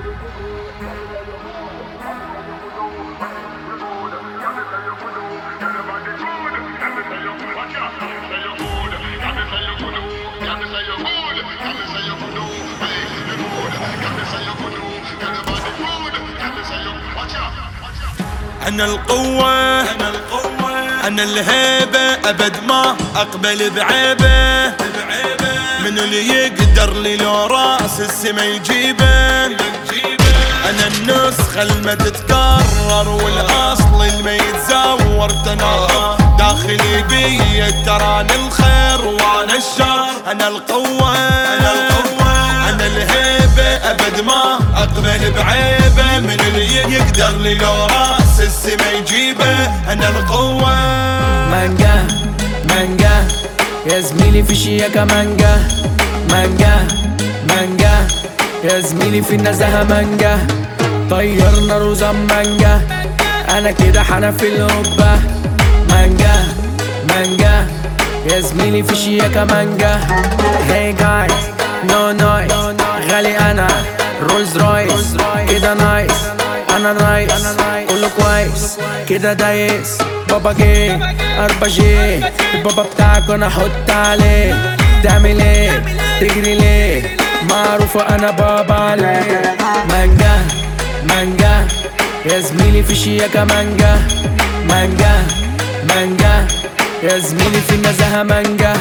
أنا القوة أنا الهيبة، أبد ما أقبل بعيبة. من اللي يقدر لي لو راس السما يجيبه. أنا النسخة الما تتكرر والأصل الما يتزور تناقض داخلي بي، تراني الخير وانا الشر. أنا القوة أنا الهيبة، أبد ما أقبل بعيبة. من اللي يقدر لي لو راس السما يجيبه. أنا القوة. مانجا مانجا يا زميلي في شياكة مانجا. مانجا مانجا يا زميلي في النزهة مانجا. طيرنا روزا مانجا، أنا كده حنفي القبة. مانجا مانجا يا زميلي في شياكة مانجا. Hey guys no noise، غالي أنا رولز رويس كده نايس. أنا نايس كله كويس كده دايس. بابا جي 4G البابا بتاعك وانا احط عليه. تعمل ايه تجري ليه؟ معروفة انا بابا عليه. مانجا مانجا يا زميلي في شياكة مانجا. مانجا مانجا يا زميلي في النزهة مانجا.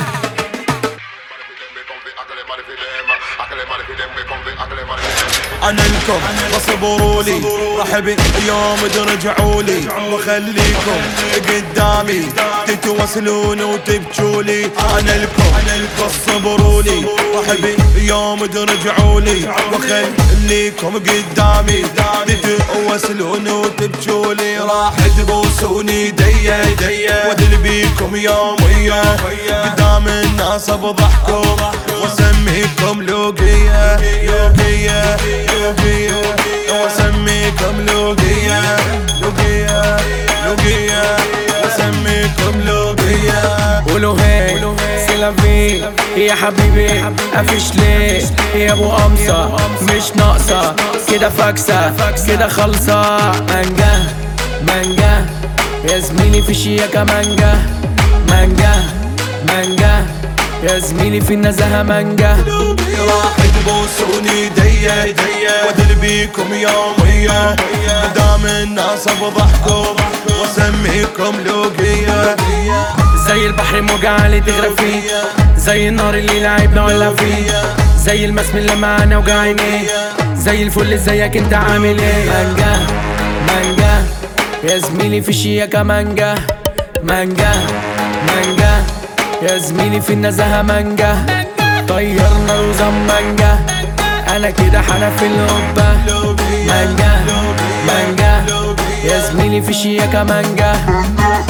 أنا لكم فاصبرولي، راح بيوم ترجعولي وخليكم قدامي تتوسلون وتبجولي. أنا لكم فاصبرولي، راح بيوم ترجعولي وخليكم قدامي تتوسلون وتبجولي. راح تبوسوني ديا وادل بيكم يوميا قدام الناس بضحكم واسميكم لوقية لوقية لوقية واسميكم لوقية لوقية لوقية واسميكم لوقية. قولوا هي سيلافي يا حبيبي افيش ليه يا ابو قمصة مش ناقصة كده فاكسة كده خالصة. مانجا مانجا يا زميلي في شياكة مانجا. مانجا مانجا يا زميلي في النزهة مانجا. راح تبوسوني ديا وادل بيكم يوميا قدام الناس بضحكم واسميكم لوقية. زي البحر موجة عالي تغرق فيه، زي النار اللي لعبنا ولا فيه، زي المسم اللي معانا وجعينيه، زي الفل زيك انت عامل ايه. مانجا مانجا يا زميلي في شياكة مانجا. مانجا مانجا يا زميلي في النزهة مانجا. طيرنا روزا مانجا، أنا كده حنفي القبة. مانجا مانجا يا زميلي في شياكة مانجا.